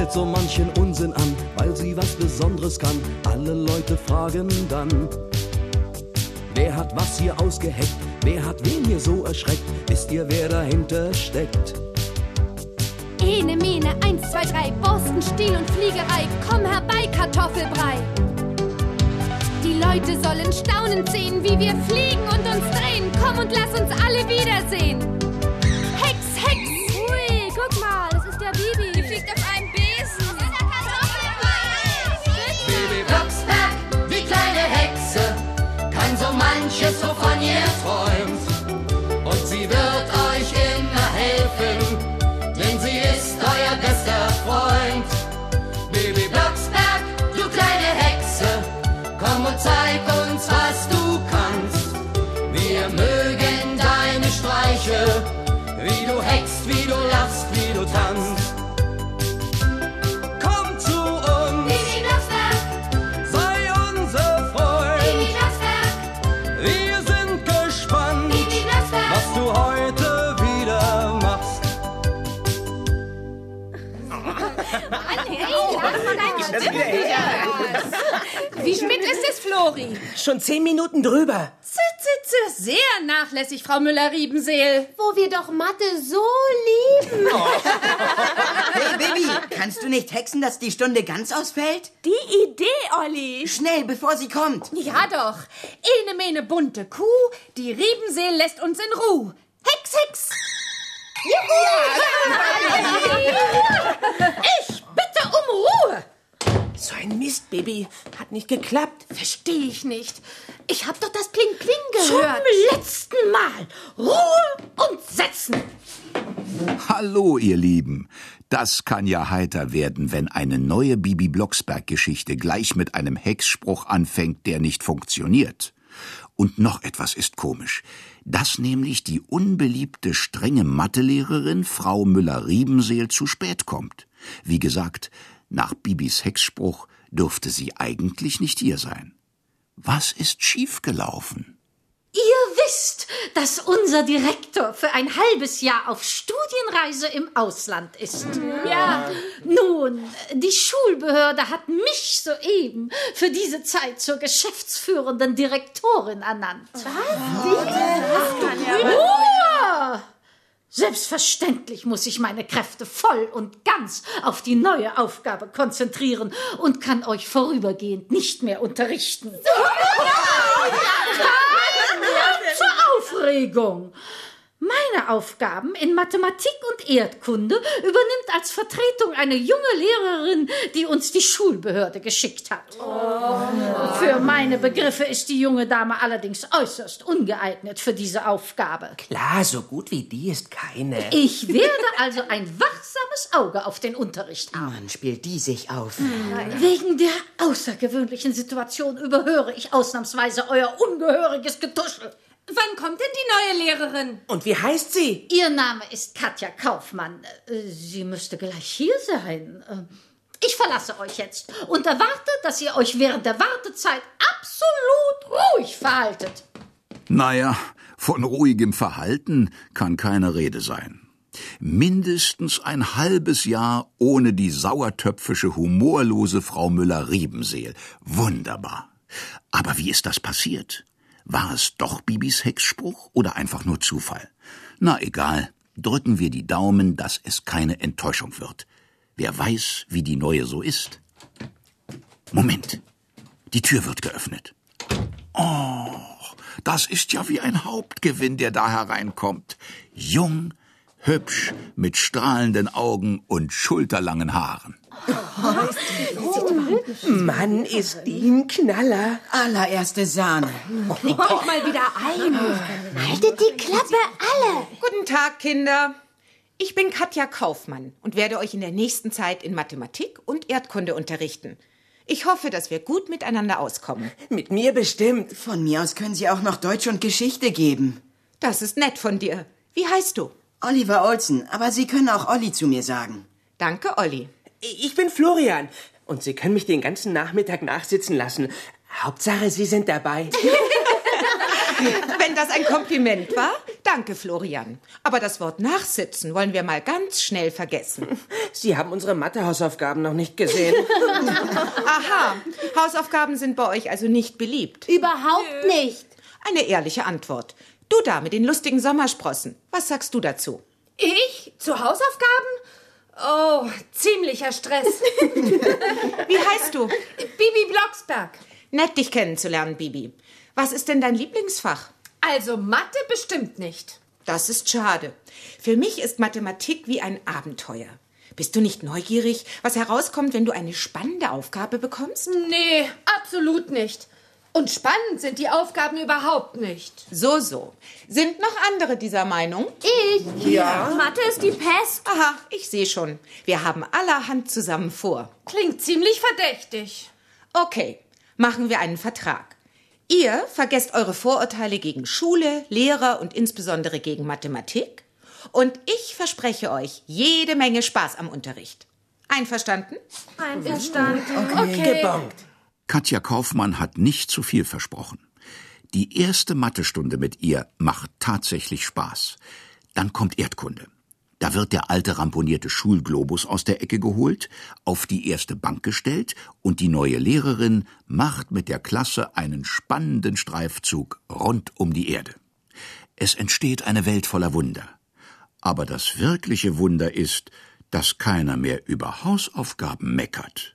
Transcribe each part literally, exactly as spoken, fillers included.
stellt so manchen Unsinn an, weil sie was Besonderes kann. Alle Leute fragen dann, wer hat was hier ausgeheckt? Wer hat wen hier so erschreckt? Wisst ihr, wer dahinter steckt? Ene, Mene, eins, zwei, drei, Borsten, Stiel und Fliegerei, komm herbei, Kartoffelbrei. Die Leute sollen staunend sehen, wie wir fliegen und uns drehen. Komm und lass uns alle wiedersehen. Hex, Hex! Ui, guck mal, das ist der Bibi. Die fliegt auf einem Besen. Das ist der Kartoffelbrei. Bibi Blocksberg, die kleine Hexe, kann so manches, wovon ihr träumt. Und sie wird euch immer helfen, denn sie ist euer bester Freund. Bibi Blocksberg, du kleine Hexe, komm und zeig uns, was du kannst. Wir mögen deine Streiche, wie du hext, wie du lachst, wie du tanzt. Komm zu uns, Bibi Blocksberg, sei unser Freund. Bibi Blocksberg, Wir sind gespannt, Bibi Blocksberg. was du heute wieder machst. Wie spät ist es, Flori? Schon zehn Minuten drüber. Z, z, z, sehr nachlässig, Frau Müller-Riebenseel. Wo wir doch Mathe so lieben. Hey, Bibi, kannst du nicht hexen, dass die Stunde ganz ausfällt? Die Idee, Olli. Schnell, bevor sie kommt. Ja doch. Ene, mene, bunte Kuh, die Riebenseel lässt uns in Ruhe. Hex, Hex. Ich bitte um Ruhe. So ein Mist, Bibi. Hat nicht geklappt. Verstehe ich nicht. Ich hab doch das Pling-Pling Zum gehört. letzten Mal. Ruhe und setzen. Hallo, ihr Lieben. Das kann ja heiter werden, wenn eine neue Bibi Blocksberg-Geschichte gleich mit einem Hexspruch anfängt, der nicht funktioniert. Und noch etwas ist komisch. Dass nämlich die unbeliebte, strenge Mathelehrerin Frau Müller-Riebenseel zu spät kommt. Wie gesagt, nach Bibis Hexspruch dürfte sie eigentlich nicht hier sein. Was ist schiefgelaufen? Ihr wisst, dass unser Direktor für ein halbes Jahr auf Studienreise im Ausland ist. Ja. Nun, die Schulbehörde hat mich soeben für diese Zeit zur geschäftsführenden Direktorin ernannt. Was? Ruhe! Selbstverständlich muss ich meine Kräfte voll und ganz auf die neue Aufgabe konzentrieren und kann euch vorübergehend nicht mehr unterrichten. Zur Aufregung. Meine Aufgaben in Mathematik und Erdkunde übernimmt als Vertretung eine junge Lehrerin, die uns die Schulbehörde geschickt hat. Oh. Für meine Begriffe ist die junge Dame allerdings äußerst ungeeignet für diese Aufgabe. Klar, so gut wie die ist keine. Ich werde also ein wachsames Auge auf den Unterricht haben. Mann, spielt die sich auf. Wegen der außergewöhnlichen Situation überhöre ich ausnahmsweise euer ungehöriges Getuschel. Wann kommt denn die neue Lehrerin? Und wie heißt sie? Ihr Name ist Katja Kaufmann. Sie müsste gleich hier sein. Ich verlasse euch jetzt und erwarte, dass ihr euch während der Wartezeit absolut ruhig verhaltet. Naja, von ruhigem Verhalten kann keine Rede sein. Mindestens ein halbes Jahr ohne die sauertöpfische, humorlose Frau Müller-Riebenseel. Wunderbar. Aber wie ist das passiert? War es doch Bibis Hexspruch oder einfach nur Zufall? Na egal, drücken wir die Daumen, dass es keine Enttäuschung wird. Wer weiß, wie die Neue so ist. Moment, die Tür wird geöffnet. Oh, das ist ja wie ein Hauptgewinn, der da hereinkommt. Jung, hübsch, mit strahlenden Augen und schulterlangen Haaren. Mann, ist die ein Knaller. Allererste Sahne. Kriegt euch mal wieder ein. Haltet die Klappe alle. Guten Tag, Kinder. Ich bin Katja Kaufmann und werde euch in der nächsten Zeit in Mathematik und Erdkunde unterrichten. Ich hoffe, dass wir gut miteinander auskommen. Mit mir bestimmt. Von mir aus können Sie auch noch Deutsch und Geschichte geben. Das ist nett von dir. Wie heißt du? Oliver Olsen, aber Sie können auch Olli zu mir sagen. Danke, Olli. Ich bin Florian. Und Sie können mich den ganzen Nachmittag nachsitzen lassen. Hauptsache, Sie sind dabei. Wenn das ein Kompliment war, danke, Florian. Aber das Wort nachsitzen wollen wir mal ganz schnell vergessen. Sie haben unsere Mathe-Hausaufgaben noch nicht gesehen. Aha, Hausaufgaben sind bei euch also nicht beliebt. Überhaupt nicht. Eine ehrliche Antwort. Du da mit den lustigen Sommersprossen, was sagst du dazu? Ich? Zu Hausaufgaben? Oh, ziemlicher Stress. Wie heißt du? Bibi Blocksberg. Nett, dich kennenzulernen, Bibi. Was ist denn dein Lieblingsfach? Also Mathe bestimmt nicht. Das ist schade. Für mich ist Mathematik wie ein Abenteuer. Bist du nicht neugierig, was herauskommt, wenn du eine spannende Aufgabe bekommst? Nee, absolut nicht. Und spannend sind die Aufgaben überhaupt nicht. So, so. Sind noch andere dieser Meinung? Ich? Ja. Mathe ist die Pest. Aha, ich sehe schon. Wir haben allerhand zusammen vor. Klingt ziemlich verdächtig. Okay, machen wir einen Vertrag. Ihr vergesst eure Vorurteile gegen Schule, Lehrer und insbesondere gegen Mathematik. Und ich verspreche euch jede Menge Spaß am Unterricht. Einverstanden? Einverstanden. Okay. Okay. Gebongt. Katja Kaufmann hat nicht zu viel versprochen. Die erste Mathestunde mit ihr macht tatsächlich Spaß. Dann kommt Erdkunde. Da wird der alte ramponierte Schulglobus aus der Ecke geholt, auf die erste Bank gestellt und die neue Lehrerin macht mit der Klasse einen spannenden Streifzug rund um die Erde. Es entsteht eine Welt voller Wunder. Aber das wirkliche Wunder ist, dass keiner mehr über Hausaufgaben meckert.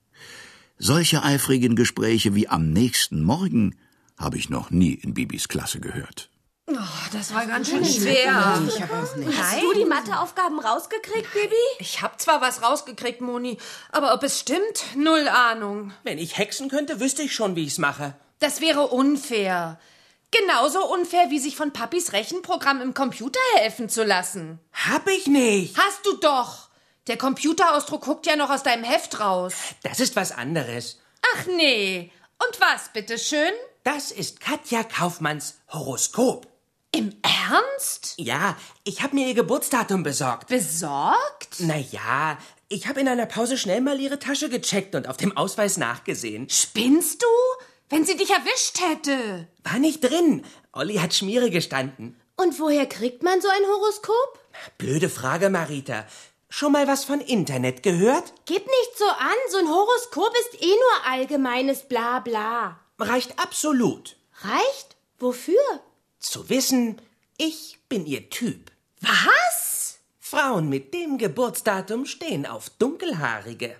Solche eifrigen Gespräche wie am nächsten Morgen habe ich noch nie in Bibis Klasse gehört. Oh, das war ganz schön schwer. Hast du die Matheaufgaben rausgekriegt, Bibi? Ich hab zwar was rausgekriegt, Moni, aber ob es stimmt, null Ahnung. Wenn ich hexen könnte, wüsste ich schon, wie ich's mache. Das wäre unfair. Genauso unfair, wie sich von Papis Rechenprogramm im Computer helfen zu lassen. Hab ich nicht. Hast du doch. Der Computerausdruck guckt ja noch aus deinem Heft raus. Das ist was anderes. Ach nee. Und was, bitteschön? Das ist Katja Kaufmanns Horoskop. Im Ernst? Ja, ich habe mir ihr Geburtsdatum besorgt. Besorgt? Na ja, ich habe in einer Pause schnell mal ihre Tasche gecheckt und auf dem Ausweis nachgesehen. Spinnst du? Wenn sie dich erwischt hätte. War nicht drin. Olli hat Schmiere gestanden. Und woher kriegt man so ein Horoskop? Blöde Frage, Marita. Schon mal was von Internet gehört? Gib nicht so an, so ein Horoskop ist eh nur allgemeines Blabla. Reicht absolut. Reicht? Wofür? Zu wissen, ich bin ihr Typ. Was? Frauen mit dem Geburtsdatum stehen auf Dunkelhaarige.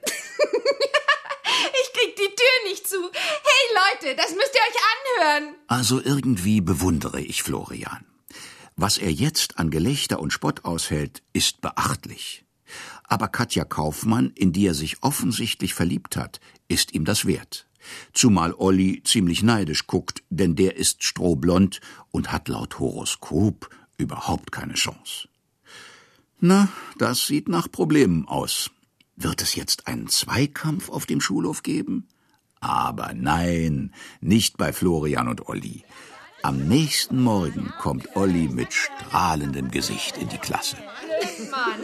Ich krieg die Tür nicht zu. Hey Leute, das müsst ihr euch anhören. Also irgendwie bewundere ich Florian. Was er jetzt an Gelächter und Spott aushält, ist beachtlich. Aber Katja Kaufmann, in die er sich offensichtlich verliebt hat, ist ihm das wert. Zumal Olli ziemlich neidisch guckt, denn der ist strohblond und hat laut Horoskop überhaupt keine Chance. Na, das sieht nach Problemen aus. Wird es jetzt einen Zweikampf auf dem Schulhof geben? Aber nein, nicht bei Florian und Olli. Am nächsten Morgen kommt Olli mit strahlendem Gesicht in die Klasse. Mann.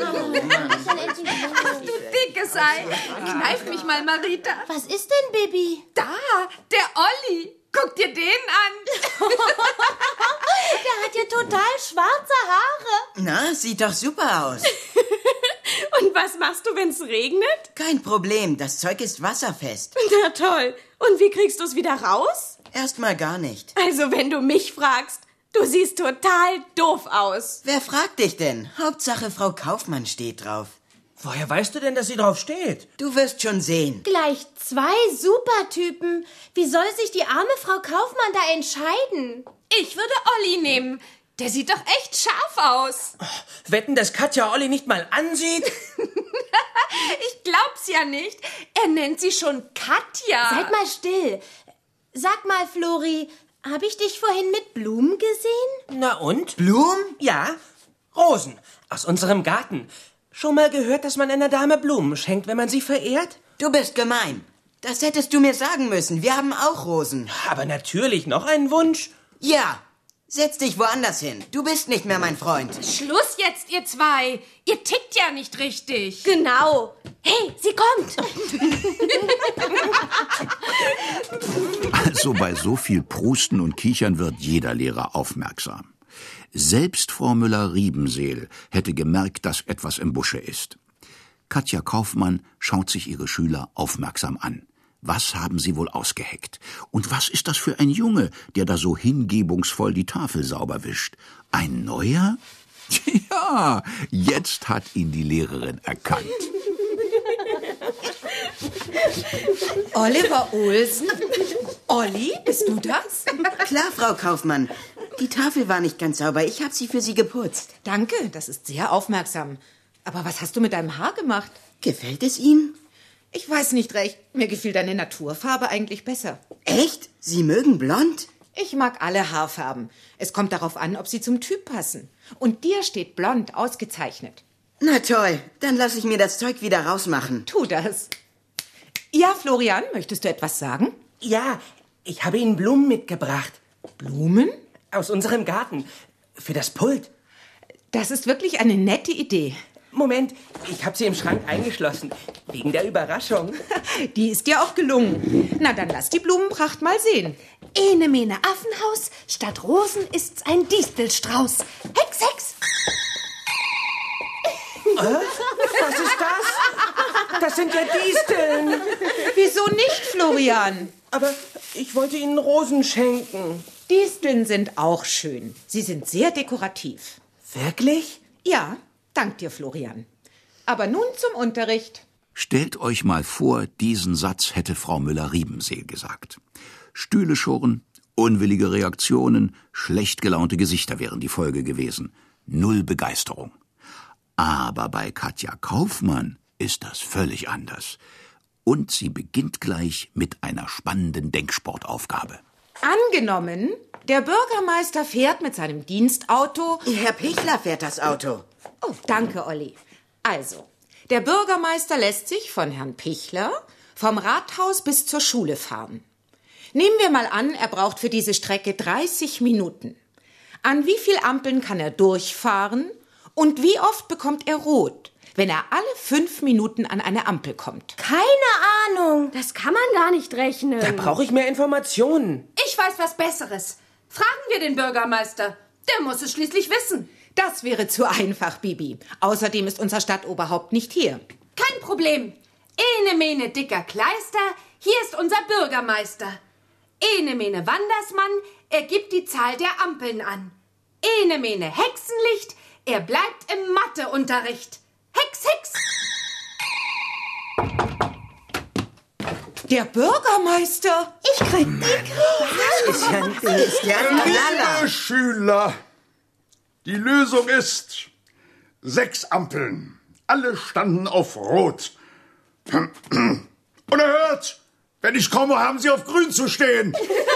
Ach, du dickes Ei. Kneif mich mal, Marita. Was ist denn, Bibi? Da, der Olli. Guck dir den an. Der hat ja total schwarze Haare. Na, sieht doch super aus. Und was machst du, wenn's regnet? Kein Problem, das Zeug ist wasserfest. Na toll. Und wie kriegst du's wieder raus? Erstmal gar nicht. Also, wenn du mich fragst, du siehst total doof aus. Wer fragt dich denn? Hauptsache, Frau Kaufmann steht drauf. Woher weißt du denn, dass sie drauf steht? Du wirst schon sehen. Gleich zwei Supertypen. Wie soll sich die arme Frau Kaufmann da entscheiden? Ich würde Olli nehmen. Der sieht doch echt scharf aus. Oh, wetten, dass Katja Olli nicht mal ansieht? Ich glaub's ja nicht. Er nennt sie schon Katja. Seid mal still. Sag mal, Flori, habe ich dich vorhin mit Blumen gesehen? Na und? Blumen? Ja, Rosen aus unserem Garten. Schon mal gehört, dass man einer Dame Blumen schenkt, wenn man sie verehrt? Du bist gemein. Das hättest du mir sagen müssen. Wir haben auch Rosen. Aber natürlich, noch einen Wunsch? Ja. Setz dich woanders hin. Du bist nicht mehr mein Freund. Schluss jetzt, ihr zwei. Ihr tickt ja nicht richtig. Genau. Hey, sie kommt. Also bei so viel Prusten und Kichern wird jeder Lehrer aufmerksam. Selbst Frau Müller-Riebenseel hätte gemerkt, dass etwas im Busche ist. Katja Kaufmann schaut sich ihre Schüler aufmerksam an. Was haben sie wohl ausgeheckt? Und was ist das für ein Junge, der da so hingebungsvoll die Tafel sauber wischt? Ein neuer? Ja, jetzt hat ihn die Lehrerin erkannt. Oliver Olsen? Olli, bist du das? Klar, Frau Kaufmann. Die Tafel war nicht ganz sauber. Ich habe sie für Sie geputzt. Danke, das ist sehr aufmerksam. Aber was hast du mit deinem Haar gemacht? Gefällt es Ihnen? Ich weiß nicht recht. Mir gefiel deine Naturfarbe eigentlich besser. Echt? Sie mögen blond? Ich mag alle Haarfarben. Es kommt darauf an, ob sie zum Typ passen. Und dir steht blond ausgezeichnet. Na toll, dann lasse ich mir das Zeug wieder rausmachen. Tu das. Ja, Florian, möchtest du etwas sagen? Ja, ich habe Ihnen Blumen mitgebracht. Blumen? Aus unserem Garten. Für das Pult. Das ist wirklich eine nette Idee. Moment, ich habe sie im Schrank eingeschlossen. Wegen der Überraschung. Die ist dir auch gelungen. Na, dann lass die Blumenpracht mal sehen. Ene mene Affenhaus, statt Rosen ist's ein Distelstrauß. Hex, Hex! Äh? Was ist das? Das sind ja Disteln. Wieso nicht, Florian? Aber ich wollte Ihnen Rosen schenken. Disteln sind auch schön. Sie sind sehr dekorativ. Wirklich? Ja, dank dir, Florian. Aber nun zum Unterricht. Stellt euch mal vor, diesen Satz hätte Frau Müller-Riebenseel gesagt. Stühle schurren, unwillige Reaktionen, schlecht gelaunte Gesichter wären die Folge gewesen. Null Begeisterung. Aber bei Katja Kaufmann ist das völlig anders. Und sie beginnt gleich mit einer spannenden Denksportaufgabe. Angenommen, der Bürgermeister fährt mit seinem Dienstauto... Herr Pichler fährt das Auto. Oh, danke, Olli. Also, der Bürgermeister lässt sich von Herrn Pichler vom Rathaus bis zur Schule fahren. Nehmen wir mal an, er braucht für diese Strecke dreißig Minuten. An wie viel Ampeln kann er durchfahren und wie oft bekommt er rot, wenn er alle fünf Minuten an eine Ampel kommt? Keine Ahnung. Das kann man gar nicht rechnen. Da brauche ich mehr Informationen. Ich weiß was Besseres. Fragen wir den Bürgermeister. Der muss es schließlich wissen. Das wäre zu einfach, Bibi. Außerdem ist unser Stadtoberhaupt nicht hier. Kein Problem. Ene mene dicker Kleister, hier ist unser Bürgermeister. Ene mene Wandersmann, er gibt die Zahl der Ampeln an. Ene mene Hexenlicht, er bleibt im Matheunterricht. Hex, Hex! Der Bürgermeister? Ich krieg den Das ist ja, das ist ja ein Knaller. Liebe Schüler, die Lösung ist sechs Ampeln. Alle standen auf Rot. Unerhört! Wenn ich komme, haben Sie auf Grün zu stehen.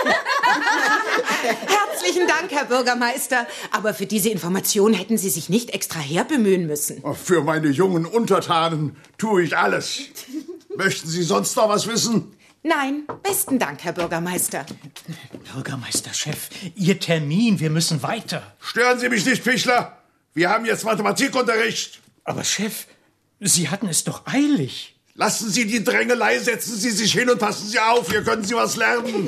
Herzlichen Dank, Herr Bürgermeister. Aber für diese Information hätten Sie sich nicht extra herbemühen müssen. Für meine jungen Untertanen tue ich alles. Möchten Sie sonst noch was wissen? Nein, besten Dank, Herr Bürgermeister. Bürgermeisterchef, Ihr Termin, wir müssen weiter. Stören Sie mich nicht, Pichler. Wir haben jetzt Mathematikunterricht. Aber Chef, Sie hatten es doch eilig. Lassen Sie die Drängelei, setzen Sie sich hin und passen Sie auf, hier können Sie was lernen.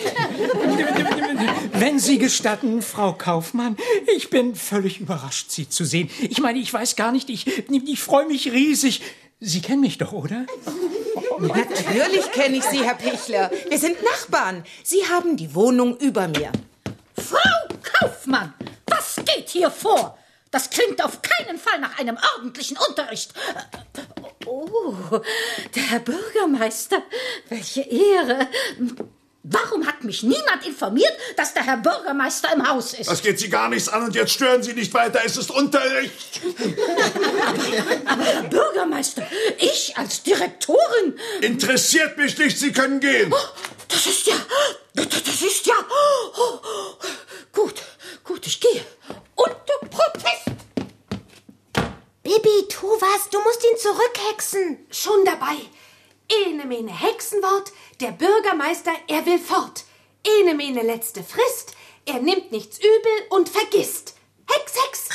Wenn Sie gestatten, Frau Kaufmann, ich bin völlig überrascht, Sie zu sehen. Ich meine, ich weiß gar nicht, ich, ich freue mich riesig. Sie kennen mich doch, oder? Natürlich kenne ich Sie, Herr Pichler. Wir sind Nachbarn. Sie haben die Wohnung über mir. Frau Kaufmann, was geht hier vor? Das klingt auf keinen Fall nach einem ordentlichen Unterricht. Oh, der Herr Bürgermeister, welche Ehre. Warum hat mich niemand informiert, dass der Herr Bürgermeister im Haus ist? Das geht Sie gar nichts an und jetzt stören Sie nicht weiter, es ist Unterricht. Aber Herr Bürgermeister, ich als Direktorin... Interessiert mich nicht, Sie können gehen. Oh, das ist ja... Das ist ja... Oh, gut, gut, ich gehe. Unter Protest. Bibi, tu was, du musst ihn zurückhexen. Schon dabei. Ene mene Hexenwort, der Bürgermeister, er will fort. Ene mene letzte Frist, er nimmt nichts übel und vergisst. Hex, Hex!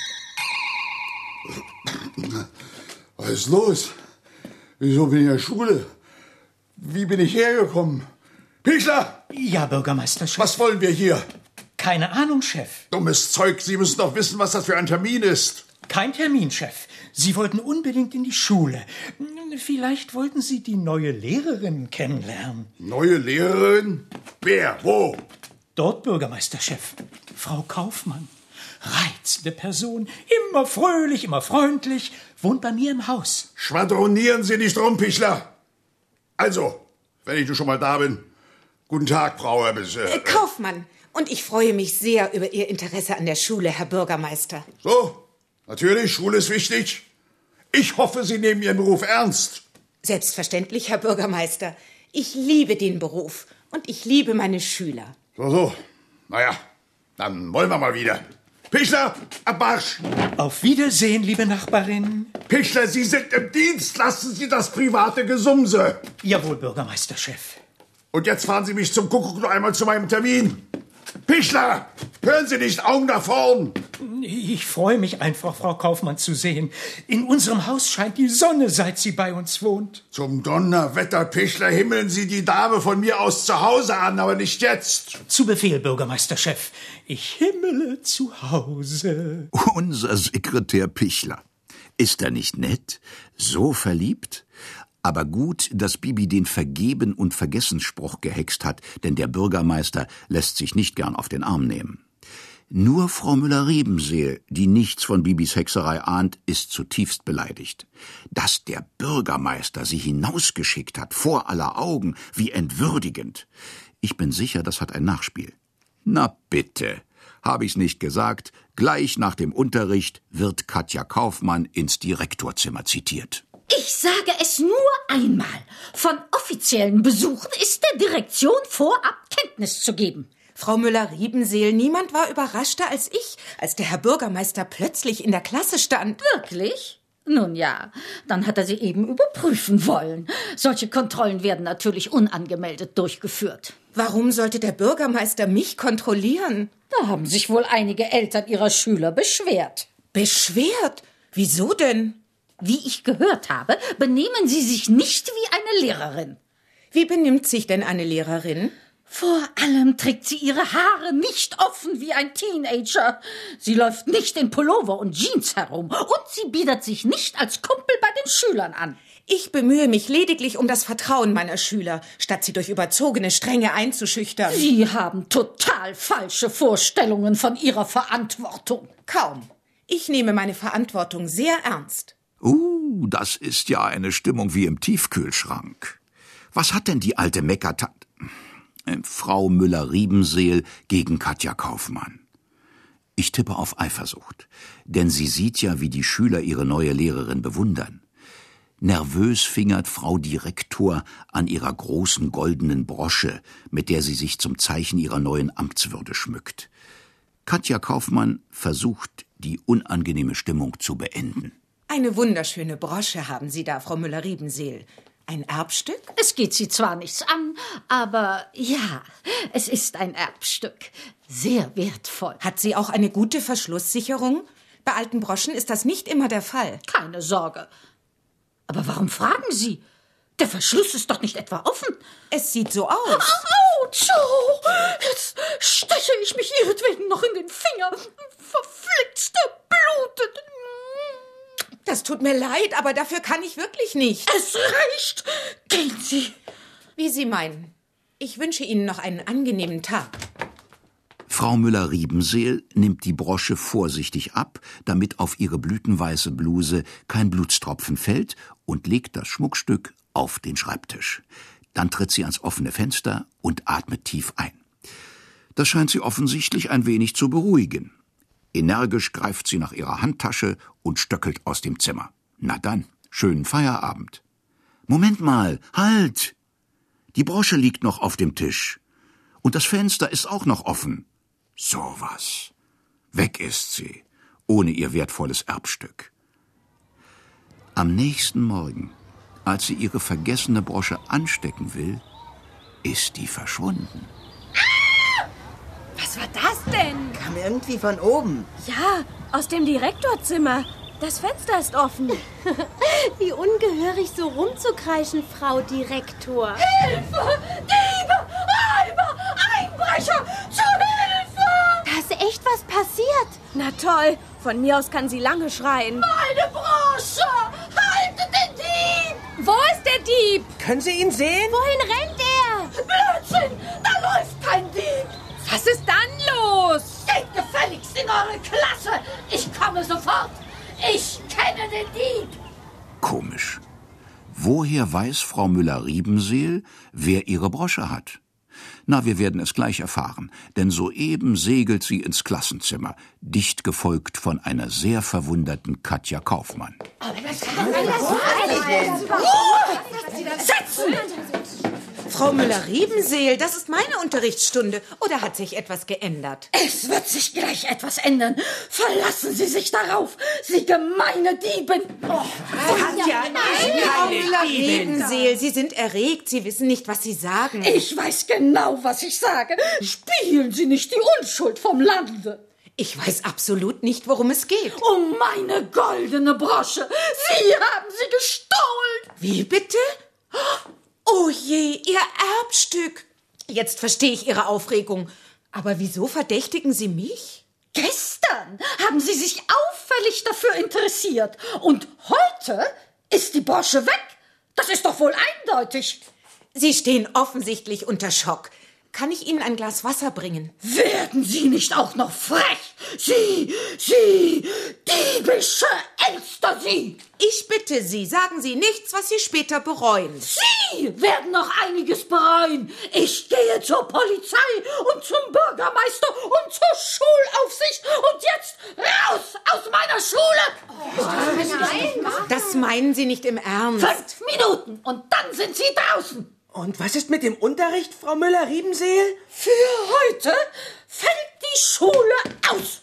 Was ist los? Wieso bin ich in der Schule? Wie bin ich hergekommen? Pichler! Ja, Bürgermeister-Chef. Was wollen wir hier? Keine Ahnung, Chef. Dummes Zeug, Sie müssen doch wissen, was das für ein Termin ist. Kein Termin, Chef. Sie wollten unbedingt in die Schule. Vielleicht wollten Sie die neue Lehrerin kennenlernen. Neue Lehrerin? Wer? Wo? Dort, Bürgermeisterchef. Frau Kaufmann. Reizende Person. Immer fröhlich, immer freundlich. Wohnt bei mir im Haus. Schwadronieren Sie nicht rum, Pichler. Also, wenn ich nun schon mal da bin. Guten Tag, Frau äh, äh, Kaufmann. Und ich freue mich sehr über Ihr Interesse an der Schule, Herr Bürgermeister. So, natürlich, Schule ist wichtig. Ich hoffe, Sie nehmen Ihren Beruf ernst. Selbstverständlich, Herr Bürgermeister. Ich liebe den Beruf und ich liebe meine Schüler. So, so. Naja, dann wollen wir mal wieder. Pichler, Abmarsch! Auf Wiedersehen, liebe Nachbarin. Pichler, Sie sind im Dienst. Lassen Sie das private Gesumse. Jawohl, Bürgermeisterchef. Und jetzt fahren Sie mich zum Kuckuck noch einmal zu meinem Termin. Pichler, hören Sie nicht, Augen nach vorn. Ich freue mich einfach, Frau Kaufmann zu sehen. In unserem Haus scheint die Sonne, seit sie bei uns wohnt. Zum Donnerwetter, Pichler, himmeln Sie die Dame von mir aus zu Hause an, aber nicht jetzt. Zu Befehl, Bürgermeisterchef. Ich himmele zu Hause. Unser Sekretär Pichler. Ist er nicht nett? So verliebt? Aber gut, dass Bibi den Vergeben- und Vergessensspruch gehext hat, denn der Bürgermeister lässt sich nicht gern auf den Arm nehmen. Nur Frau Müller-Riebenseel, die nichts von Bibis Hexerei ahnt, ist zutiefst beleidigt. Dass der Bürgermeister sie hinausgeschickt hat, vor aller Augen, wie entwürdigend. Ich bin sicher, das hat ein Nachspiel. Na bitte, hab ich's nicht gesagt, gleich nach dem Unterricht wird Katja Kaufmann ins Direktorzimmer zitiert. Ich sage es nur einmal. Von offiziellen Besuchen ist der Direktion vorab Kenntnis zu geben. Frau Müller-Riebenseel, niemand war überraschter als ich, als der Herr Bürgermeister plötzlich in der Klasse stand. Wirklich? Nun ja, dann hat er sie eben überprüfen wollen. Solche Kontrollen werden natürlich unangemeldet durchgeführt. Warum sollte der Bürgermeister mich kontrollieren? Da haben sich wohl einige Eltern ihrer Schüler beschwert. Beschwert? Wieso denn? Wie ich gehört habe, benehmen Sie sich nicht wie eine Lehrerin. Wie benimmt sich denn eine Lehrerin? Vor allem trägt sie ihre Haare nicht offen wie ein Teenager. Sie läuft nicht in Pullover und Jeans herum und sie bietet sich nicht als Kumpel bei den Schülern an. Ich bemühe mich lediglich um das Vertrauen meiner Schüler, statt sie durch überzogene Strenge einzuschüchtern. Sie haben total falsche Vorstellungen von Ihrer Verantwortung. Kaum. Ich nehme meine Verantwortung sehr ernst. Uh, das ist ja eine Stimmung wie im Tiefkühlschrank. Was hat denn die alte Meckertante? Äh, Frau Müller-Riebenseel gegen Katja Kaufmann. Ich tippe auf Eifersucht, denn sie sieht ja, wie die Schüler ihre neue Lehrerin bewundern. Nervös fingert Frau Direktor an ihrer großen goldenen Brosche, mit der sie sich zum Zeichen ihrer neuen Amtswürde schmückt. Katja Kaufmann versucht, die unangenehme Stimmung zu beenden. Eine wunderschöne Brosche haben Sie da, Frau Müller-Riebenseel. Ein Erbstück? Es geht Sie zwar nichts an, aber ja, es ist ein Erbstück. Sehr wertvoll. Hat sie auch eine gute Verschlusssicherung? Bei alten Broschen ist das nicht immer der Fall. Keine Sorge. Aber warum fragen Sie? Der Verschluss ist doch nicht etwa offen. Es sieht so aus. Autsch! Jetzt steche ich mich ihretwegen noch in den Finger. Verflixt, der blutet. Das tut mir leid, aber dafür kann ich wirklich nicht. Es reicht. Gehen Sie. Wie Sie meinen. Ich wünsche Ihnen noch einen angenehmen Tag. Frau Müller-Riebenseel nimmt die Brosche vorsichtig ab, damit auf ihre blütenweiße Bluse kein Blutstropfen fällt, und legt das Schmuckstück auf den Schreibtisch. Dann tritt sie ans offene Fenster und atmet tief ein. Das scheint sie offensichtlich ein wenig zu beruhigen. Energisch greift sie nach ihrer Handtasche und stöckelt aus dem Zimmer. Na dann, schönen Feierabend. Moment mal, halt! Die Brosche liegt noch auf dem Tisch. Und das Fenster ist auch noch offen. So was. Weg ist sie, ohne ihr wertvolles Erbstück. Am nächsten Morgen, als sie ihre vergessene Brosche anstecken will, ist die verschwunden. Was war das denn? Kam irgendwie von oben. Ja, aus dem Direktorzimmer. Das Fenster ist offen. Wie ungehörig, so rumzukreischen, Frau Direktor. Hilfe! Diebe! Räuber! etwas passiert. Na toll, von mir aus kann sie lange schreien. Meine Brosche! Haltet den Dieb! Wo ist der Dieb? Können Sie ihn sehen? Wohin rennt er? Blödsinn! Da läuft kein Dieb! Was ist dann los? Geht gefälligst in eure Klasse! Ich komme sofort! Ich kenne den Dieb! Komisch. Woher weiß Frau Müller-Riebenseel, wer ihre Brosche hat? Na, wir werden es gleich erfahren, denn soeben segelt sie ins Klassenzimmer, dicht gefolgt von einer sehr verwunderten Katja Kaufmann. Setzen! Frau Müller-Riebenseel, das ist meine Unterrichtsstunde. Oder hat sich etwas geändert? Es wird sich gleich etwas ändern. Verlassen Sie sich darauf, Sie gemeine Diebin. Oh. Katja, Frau Müller-Riebenseel, Sie sind erregt. Sie wissen nicht, was Sie sagen. Ich weiß genau, was ich sage. Spielen Sie nicht die Unschuld vom Lande. Ich weiß absolut nicht, worum es geht. Um meine goldene Brosche. Sie haben sie gestohlen. Wie bitte? Oh je, Ihr Erbstück. Jetzt verstehe ich Ihre Aufregung. Aber wieso verdächtigen Sie mich? Gestern haben Sie sich auffällig dafür interessiert. Und heute ist die Brosche weg. Das ist doch wohl eindeutig. Sie stehen offensichtlich unter Schock. Kann ich Ihnen ein Glas Wasser bringen? Werden Sie nicht auch noch frech? Sie, Sie, diebische Elster, Sie! Ich bitte Sie, sagen Sie nichts, was Sie später bereuen. Sie werden noch einiges bereuen. Ich gehe zur Polizei und zum Bürgermeister und zur Schulaufsicht und jetzt raus aus meiner Schule! Oh, das meinen Sie nicht im Ernst. Fünf Minuten und dann sind Sie draußen. Und was ist mit dem Unterricht, Frau Müller-Riebenseel? Für heute fällt die Schule aus.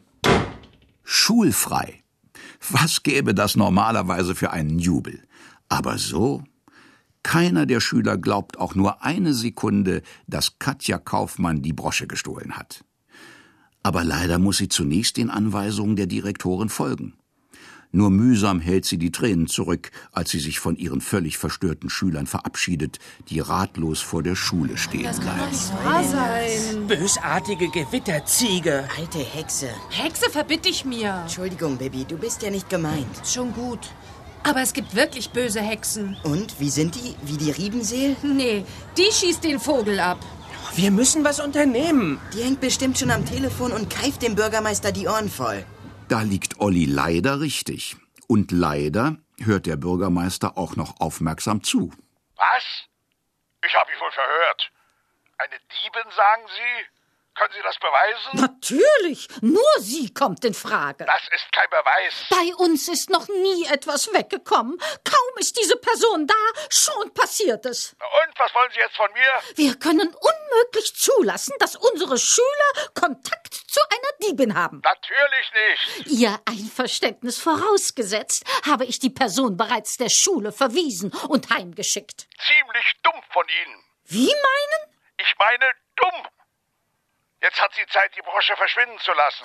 Schulfrei. Was gäbe das normalerweise für einen Jubel? Aber so? Keiner der Schüler glaubt auch nur eine Sekunde, dass Katja Kaufmann die Brosche gestohlen hat. Aber leider muss sie zunächst den Anweisungen der Direktorin folgen. Nur mühsam hält sie die Tränen zurück, als sie sich von ihren völlig verstörten Schülern verabschiedet, die ratlos vor der Schule stehen Das kann bleiben. doch nicht wahr sein. Bösartige Gewitterziege. Alte Hexe. Hexe verbitte ich mir. Entschuldigung, Baby, du bist ja nicht gemeint. Schon gut. Aber es gibt wirklich böse Hexen. Und, wie sind die? Wie die Riebenseel? Nee, die schießt den Vogel ab. Wir müssen was unternehmen. Die hängt bestimmt schon am Telefon und keift dem Bürgermeister die Ohren voll. Da liegt Olli leider richtig. Und leider hört der Bürgermeister auch noch aufmerksam zu. Was? Ich habe mich wohl verhört. Eine Diebin, sagen Sie? Können Sie das beweisen? Natürlich, nur sie kommt in Frage. Das ist kein Beweis. Bei uns ist noch nie etwas weggekommen. Kaum ist diese Person da, schon passiert es. Und, was wollen Sie jetzt von mir? Wir können unmöglich zulassen, dass unsere Schüler Kontakt zu einer Diebin haben. Natürlich nicht. Ihr Einverständnis vorausgesetzt, habe ich die Person bereits der Schule verwiesen und heimgeschickt. Ziemlich dumm von Ihnen. Wie meinen? Ich meine dumm. Jetzt hat sie Zeit, die Brosche verschwinden zu lassen.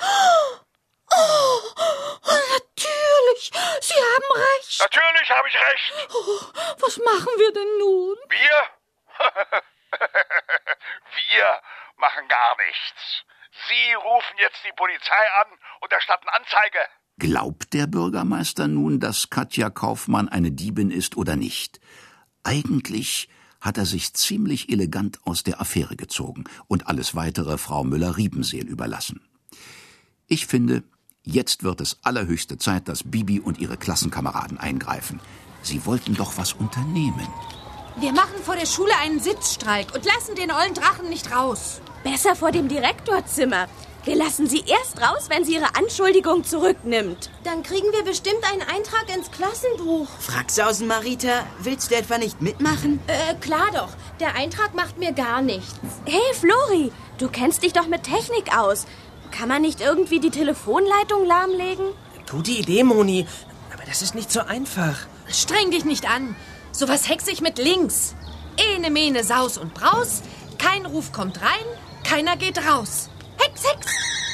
Oh, natürlich. Sie haben recht. Natürlich habe ich recht. Oh, was machen wir denn nun? Wir? Wir machen gar nichts. Sie rufen jetzt die Polizei an und erstatten Anzeige. Glaubt der Bürgermeister nun, dass Katja Kaufmann eine Diebin ist oder nicht? Eigentlich hat er sich ziemlich elegant aus der Affäre gezogen und alles Weitere Frau Müller-Riebenseel überlassen. Ich finde, jetzt wird es allerhöchste Zeit, dass Bibi und ihre Klassenkameraden eingreifen. Sie wollten doch was unternehmen. Wir machen vor der Schule einen Sitzstreik und lassen den ollen Drachen nicht raus. Besser vor dem Direktorzimmer. Wir lassen sie erst raus, wenn sie ihre Anschuldigung zurücknimmt. Dann kriegen wir bestimmt einen Eintrag ins Klassenbuch. Fracksausen, Marita, willst du etwa nicht mitmachen? Äh, klar doch. Der Eintrag macht mir gar nichts. Hey, Flori, du kennst dich doch mit Technik aus. Kann man nicht irgendwie die Telefonleitung lahmlegen? Gute Idee, Moni. Aber das ist nicht so einfach. Streng dich nicht an. Sowas hexe ich mit links. Ene, mene, Saus und Braus. Kein Ruf kommt rein, keiner geht raus. Hex, Hex!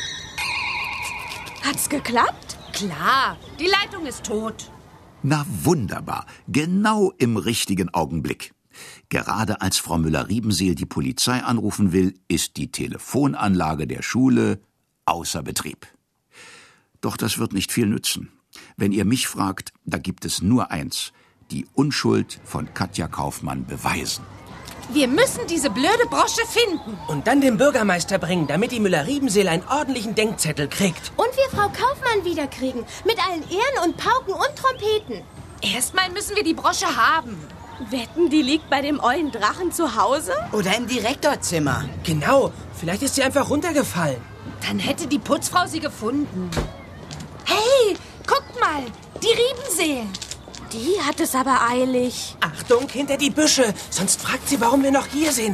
Hat's geklappt? Klar, die Leitung ist tot. Na wunderbar, genau im richtigen Augenblick. Gerade als Frau Müller-Riebenseel die Polizei anrufen will, ist die Telefonanlage der Schule außer Betrieb. Doch das wird nicht viel nützen. Wenn ihr mich fragt, da gibt es nur eins: die Unschuld von Katja Kaufmann beweisen. Wir müssen diese blöde Brosche finden. Und dann dem Bürgermeister bringen, damit die Müller-Riebenseel einen ordentlichen Denkzettel kriegt. Und wir Frau Kaufmann wiederkriegen. Mit allen Ehren und Pauken und Trompeten. Erstmal müssen wir die Brosche haben. Wetten, die liegt bei dem ollen Drachen zu Hause? Oder im Direktorzimmer. Genau, vielleicht ist sie einfach runtergefallen. Dann hätte die Putzfrau sie gefunden. Hey, guckt mal, die Riebenseel. Die hat es aber eilig. Achtung, hinter die Büsche, sonst fragt sie, warum wir noch hier sind.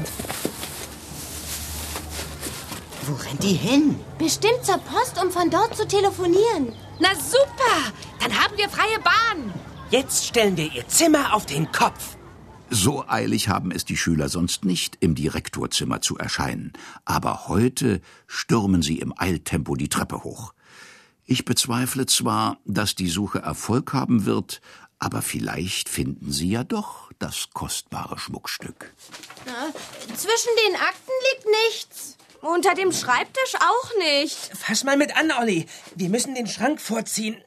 Wo rennt die hin? Bestimmt zur Post, um von dort zu telefonieren. Na super, dann haben wir freie Bahn. Jetzt stellen wir ihr Zimmer auf den Kopf. So eilig haben es die Schüler sonst nicht, im Direktorzimmer zu erscheinen. Aber heute stürmen sie im Eiltempo die Treppe hoch. Ich bezweifle zwar, dass die Suche Erfolg haben wird, aber vielleicht finden sie ja doch das kostbare Schmuckstück. Na, zwischen den Akten liegt nichts. Unter dem Schreibtisch auch nicht. Fass mal mit an, Olli. Wir müssen den Schrank vorziehen.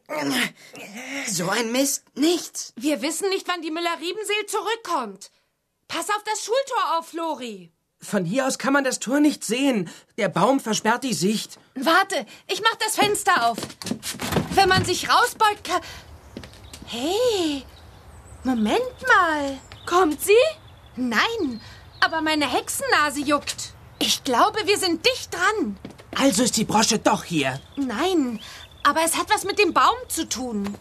So ein Mist, nichts. Wir wissen nicht, wann die Müller-Riebenseel zurückkommt. Pass auf das Schultor auf, Flori. Von hier aus kann man das Tor nicht sehen. Der Baum versperrt die Sicht. Warte, ich mach das Fenster auf. Wenn man sich rausbeugt, kann... Hey, Moment mal. Kommt sie? Nein, aber meine Hexennase juckt. Ich glaube, wir sind dicht dran. Also ist die Brosche doch hier. Nein, aber es hat was mit dem Baum zu tun.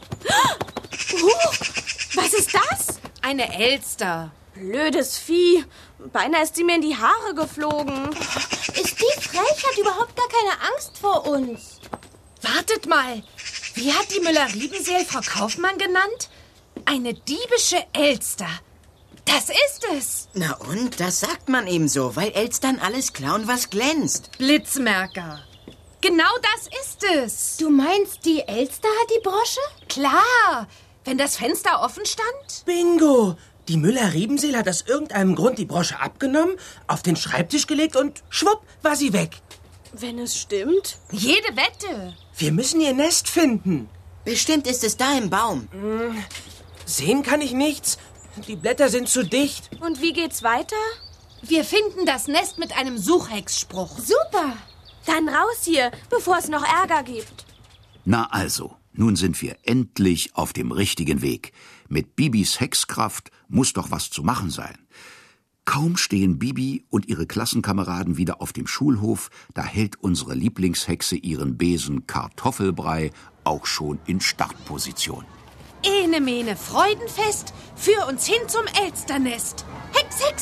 Uh, was ist das? Eine Elster. Blödes Vieh. Beinahe ist sie mir in die Haare geflogen. Ist die frech, hat überhaupt gar keine Angst vor uns. Wartet mal. Wie hat die Müller-Riebenseel Frau Kaufmann genannt? Eine diebische Elster. Das ist es. Na und? Das sagt man eben so, weil Elstern alles klauen, was glänzt. Blitzmerker. Genau das ist es. Du meinst, die Elster hat die Brosche? Klar, wenn das Fenster offen stand. Bingo. Die Müller-Riebenseel hat aus irgendeinem Grund die Brosche abgenommen, auf den Schreibtisch gelegt und schwupp, war sie weg. Wenn es stimmt. Jede Wette. Wir müssen ihr Nest finden. Bestimmt ist es da im Baum. Hm, sehen kann ich nichts. Die Blätter sind zu dicht. Und wie geht's weiter? Wir finden das Nest mit einem Suchhexspruch. Super. Dann raus hier, bevor es noch Ärger gibt. Na also, nun sind wir endlich auf dem richtigen Weg. Mit Bibis Hexkraft muss doch was zu machen sein. Kaum stehen Bibi und ihre Klassenkameraden wieder auf dem Schulhof, da hält unsere Lieblingshexe ihren Besen Kartoffelbrei auch schon in Startposition. Ene mene Freudenfest, führ uns hin zum Elsternest. Hex, Hex!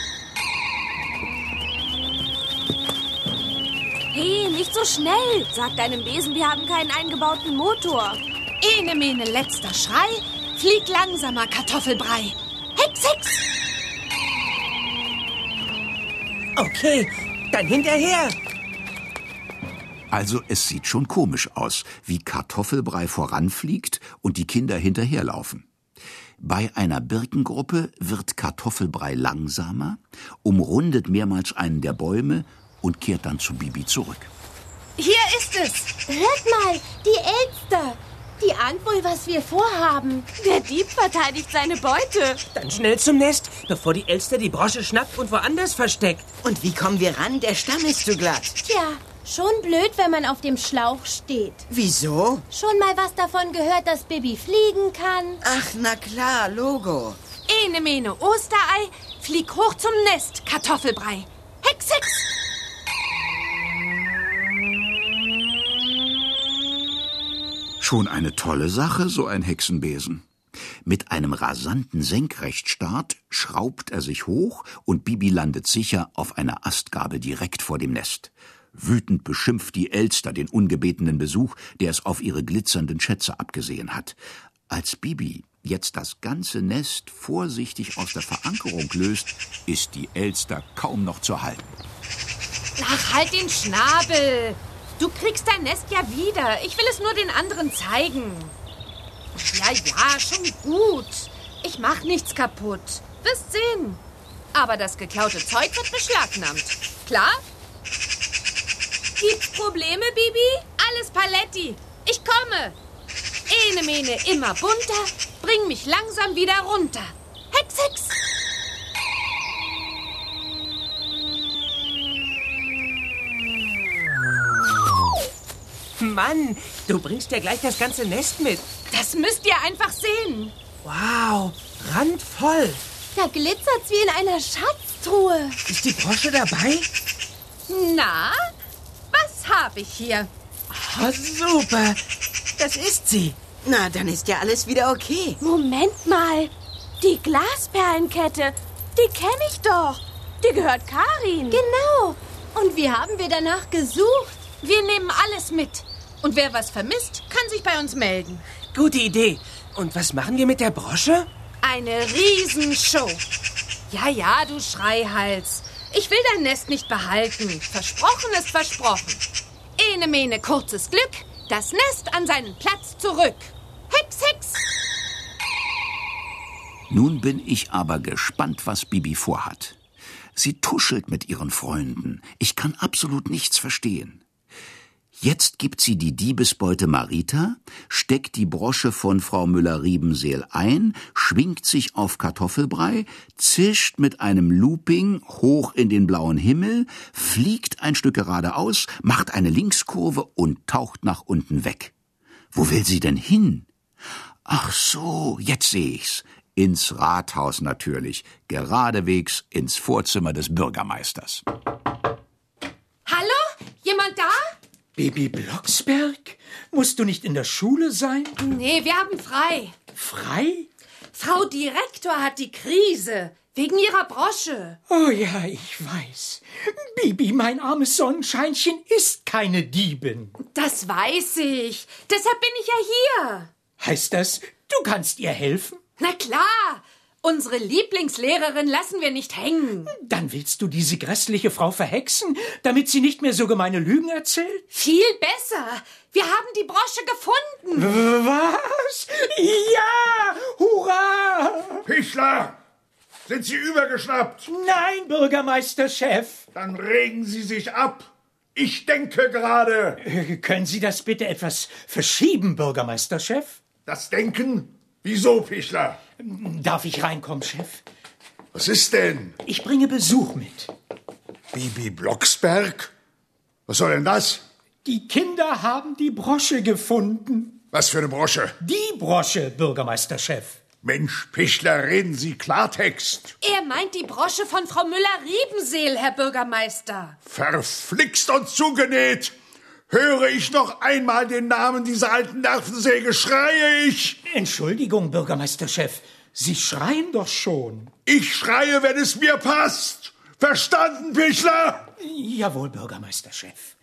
Hey, nicht so schnell. Sag deinem Besen, wir haben keinen eingebauten Motor. Ene mene letzter Schrei, flieg langsamer, Kartoffelbrei. Hex, Hex! Okay, dann hinterher. Also es sieht schon komisch aus, wie Kartoffelbrei voranfliegt und die Kinder hinterherlaufen. Bei einer Birkengruppe wird Kartoffelbrei langsamer, umrundet mehrmals einen der Bäume und kehrt dann zu Bibi zurück. Hier ist es. Hört mal, die Elster. Die ahnt wohl, was wir vorhaben. Der Dieb verteidigt seine Beute. Dann schnell zum Nest, bevor die Elster die Brosche schnappt und woanders versteckt. Und wie kommen wir ran? Der Stamm ist zu glatt. Tja, schon blöd, wenn man auf dem Schlauch steht. Wieso? Schon mal was davon gehört, dass Bibi fliegen kann? Ach, na klar, Logo. Ene mene Osterei, flieg hoch zum Nest, Kartoffelbrei. Hex, Hex! Schon eine tolle Sache, so ein Hexenbesen. Mit einem rasanten Senkrechtstart schraubt er sich hoch und Bibi landet sicher auf einer Astgabel direkt vor dem Nest. Wütend beschimpft die Elster den ungebetenen Besuch, der es auf ihre glitzernden Schätze abgesehen hat. Als Bibi jetzt das ganze Nest vorsichtig aus der Verankerung löst, ist die Elster kaum noch zu halten. Ach, halt den Schnabel! Du kriegst dein Nest ja wieder. Ich will es nur den anderen zeigen. Ja, ja, schon gut. Ich mach nichts kaputt. Wirst sehen. Aber das geklaute Zeug wird beschlagnahmt. Klar? Gibt's Probleme, Bibi? Alles Paletti. Ich komme. Ene Mene immer bunter, bring mich langsam wieder runter. Hex, Hex. Mann, du bringst ja gleich das ganze Nest mit. Das müsst ihr einfach sehen. Wow, randvoll. Da glitzert's wie in einer Schatztruhe. Ist die Brosche dabei? Na, was habe ich hier? Oh, super. Das ist sie. Na, dann ist ja alles wieder okay. Moment mal. Die Glasperlenkette, die kenne ich doch. Die gehört Karin. Genau. Und wie haben wir danach gesucht? Wir nehmen alles mit. Und wer was vermisst, kann sich bei uns melden. Gute Idee. Und was machen wir mit der Brosche? Eine Riesenshow. Ja, ja, du Schreihals. Ich will dein Nest nicht behalten. Versprochen ist versprochen. Ene Mene, kurzes Glück. Das Nest an seinen Platz zurück. Hex, Hex. Nun bin ich aber gespannt, was Bibi vorhat. Sie tuschelt mit ihren Freunden. Ich kann absolut nichts verstehen. Jetzt gibt sie die Diebesbeute Marita, steckt die Brosche von Frau Müller-Riebenseel ein, schwingt sich auf Kartoffelbrei, zischt mit einem Looping hoch in den blauen Himmel, fliegt ein Stück geradeaus, macht eine Linkskurve und taucht nach unten weg. Wo will sie denn hin? Ach so, jetzt sehe ich's. Ins Rathaus natürlich, geradewegs ins Vorzimmer des Bürgermeisters. Hallo? Jemand da? Bibi Blocksberg? Musst du nicht in der Schule sein? Nee, wir haben frei. Frei? Frau Direktor hat die Krise. Wegen ihrer Brosche. Oh ja, ich weiß. Bibi, mein armes Sonnenscheinchen, ist keine Diebin. Das weiß ich. Deshalb bin ich ja hier. Heißt das, du kannst ihr helfen? Na klar. Unsere Lieblingslehrerin lassen wir nicht hängen. Dann willst du diese grässliche Frau verhexen, damit sie nicht mehr so gemeine Lügen erzählt? Viel besser. Wir haben die Brosche gefunden. Was? Ja! Hurra! Pichler! Sind Sie übergeschnappt? Nein, Bürgermeisterchef. Dann regen Sie sich ab. Ich denke gerade. Äh, können Sie das bitte etwas verschieben, Bürgermeisterchef? Das Denken? Wieso, Pichler? Darf ich reinkommen, Chef? Was ist denn? Ich bringe Besuch mit. Bibi Blocksberg? Was soll denn das? Die Kinder haben die Brosche gefunden. Was für eine Brosche? Die Brosche, Bürgermeisterchef. Mensch, Pichler, reden Sie Klartext. Er meint die Brosche von Frau Müller-Riebenseel, Herr Bürgermeister. Verflixt und zugenäht! Höre ich noch einmal den Namen dieser alten Nervensäge, schreie ich! Entschuldigung, Bürgermeisterchef. Sie schreien doch schon. Ich schreie, wenn es mir passt. Verstanden, Pichler? Jawohl, Bürgermeisterchef.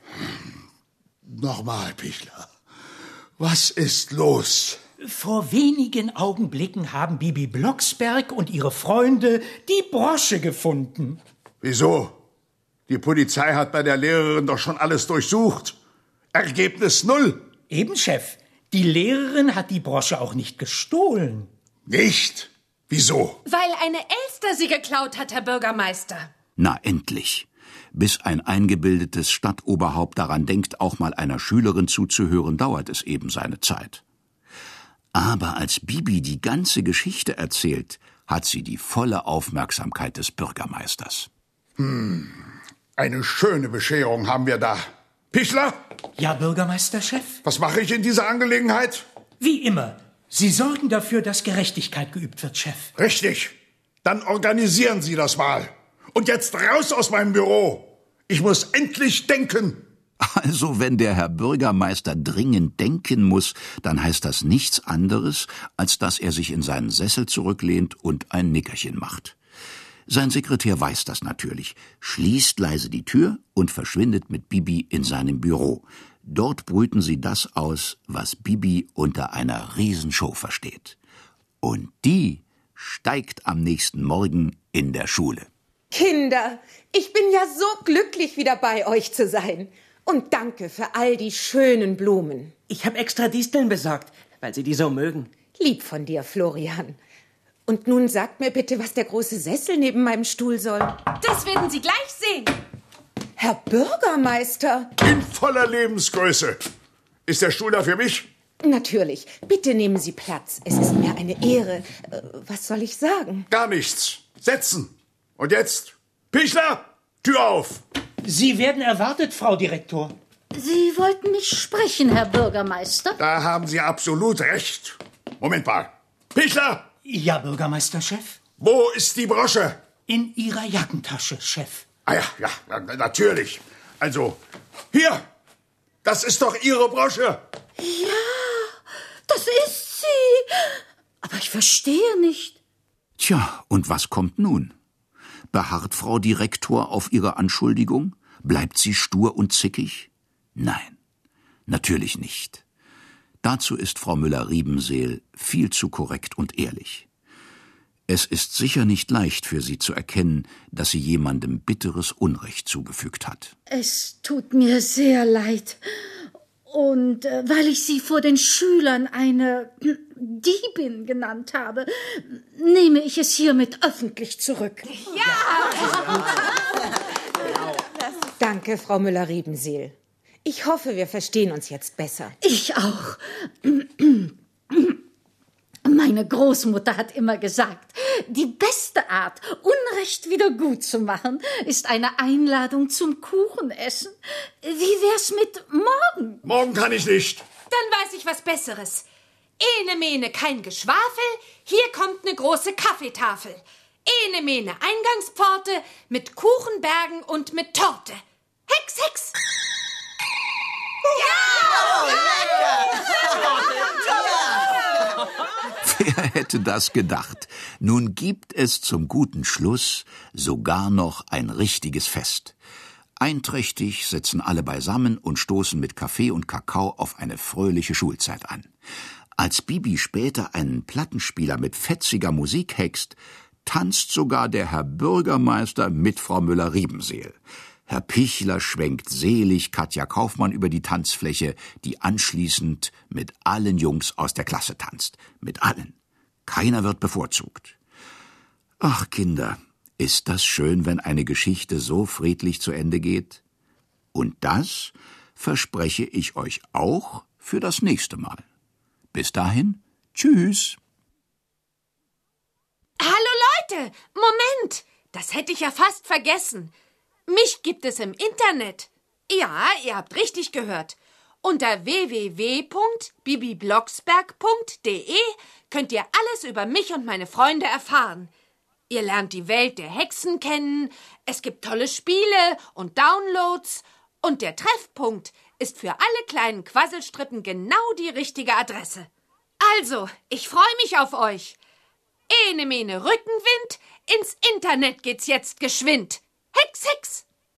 Nochmal, Pichler. Was ist los? Vor wenigen Augenblicken haben Bibi Blocksberg und ihre Freunde die Brosche gefunden. Wieso? Die Polizei hat bei der Lehrerin doch schon alles durchsucht. Ergebnis null. Eben, Chef. Die Lehrerin hat die Brosche auch nicht gestohlen. Nicht? Wieso? Weil eine Elster sie geklaut hat, Herr Bürgermeister. Na, endlich. Bis ein eingebildetes Stadtoberhaupt daran denkt, auch mal einer Schülerin zuzuhören, dauert es eben seine Zeit. Aber als Bibi die ganze Geschichte erzählt, hat sie die volle Aufmerksamkeit des Bürgermeisters. Hm, eine schöne Bescherung haben wir da. Pichler? Ja, Bürgermeisterchef? Was mache ich in dieser Angelegenheit? Wie immer. Sie sorgen dafür, dass Gerechtigkeit geübt wird, Chef. Richtig. Dann organisieren Sie das mal. Und jetzt raus aus meinem Büro. Ich muss endlich denken. Also, wenn der Herr Bürgermeister dringend denken muss, dann heißt das nichts anderes, als dass er sich in seinen Sessel zurücklehnt und ein Nickerchen macht. Sein Sekretär weiß das natürlich, schließt leise die Tür und verschwindet mit Bibi in seinem Büro. Dort brüten sie das aus, was Bibi unter einer Riesenshow versteht. Und die steigt am nächsten Morgen in der Schule. Kinder, ich bin ja so glücklich, wieder bei euch zu sein. Und danke für all die schönen Blumen. Ich habe extra Disteln besorgt, weil Sie die so mögen. Lieb von dir, Florian. Und nun sagt mir bitte, was der große Sessel neben meinem Stuhl soll. Das werden Sie gleich sehen. Herr Bürgermeister. In voller Lebensgröße. Ist der Stuhl da für mich? Natürlich. Bitte nehmen Sie Platz. Es ist mir eine Ehre. Äh, was soll ich sagen? Gar nichts. Setzen. Und jetzt? Pichler, Tür auf. Sie werden erwartet, Frau Direktor. Sie wollten mich sprechen, Herr Bürgermeister. Da haben Sie absolut recht. Moment mal. Pichler! Ja, Bürgermeisterchef? Wo ist die Brosche? In Ihrer Jackentasche, Chef. Ah ja, ja, natürlich. Also, hier. Das ist doch Ihre Brosche. Ja, das ist sie. Aber ich verstehe nicht. Tja, und was kommt nun? Beharrt Frau Direktor auf ihre Anschuldigung? Bleibt sie stur und zickig? Nein, natürlich nicht. Dazu ist Frau Müller-Riebenseel viel zu korrekt und ehrlich. Es ist sicher nicht leicht für sie zu erkennen, dass sie jemandem bitteres Unrecht zugefügt hat. Es tut mir sehr leid. Und äh, weil ich sie vor den Schülern eine äh, Diebin genannt habe, nehme ich es hiermit öffentlich zurück. Ja! Danke, Frau Müller-Riebenseel. Ich hoffe, wir verstehen uns jetzt besser. Ich auch. Meine Großmutter hat immer gesagt, die beste Art, Unrecht wieder gut zu machen, ist eine Einladung zum Kuchenessen. Wie wär's mit morgen? Morgen kann ich nicht. Dann weiß ich was Besseres. Ene mene kein Geschwafel, hier kommt eine große Kaffeetafel. Ene mene Eingangspforte mit Kuchenbergen und mit Torte. Hex, Hex! Wer hätte das gedacht? Nun gibt es zum guten Schluss sogar noch ein richtiges Fest. Einträchtig sitzen alle beisammen und stoßen mit Kaffee und Kakao auf eine fröhliche Schulzeit an. Als Bibi später einen Plattenspieler mit fetziger Musik hext, tanzt sogar der Herr Bürgermeister mit Frau Müller-Riebenseel. Herr Pichler schwenkt selig Katja Kaufmann über die Tanzfläche, die anschließend mit allen Jungs aus der Klasse tanzt. Mit allen. Keiner wird bevorzugt. Ach, Kinder, ist das schön, wenn eine Geschichte so friedlich zu Ende geht? Und das verspreche ich euch auch für das nächste Mal. Bis dahin, tschüss. Hallo Leute, Moment, das hätte ich ja fast vergessen. Mich gibt es im Internet. Ja, ihr habt richtig gehört. Unter w w w punkt bibi blocksberg punkt de könnt ihr alles über mich und meine Freunde erfahren. Ihr lernt die Welt der Hexen kennen, es gibt tolle Spiele und Downloads und der Treffpunkt ist für alle kleinen Quasselstrippen genau die richtige Adresse. Also, ich freue mich auf euch. Ene mene Rückenwind, ins Internet geht's jetzt geschwind. Hex, Hex!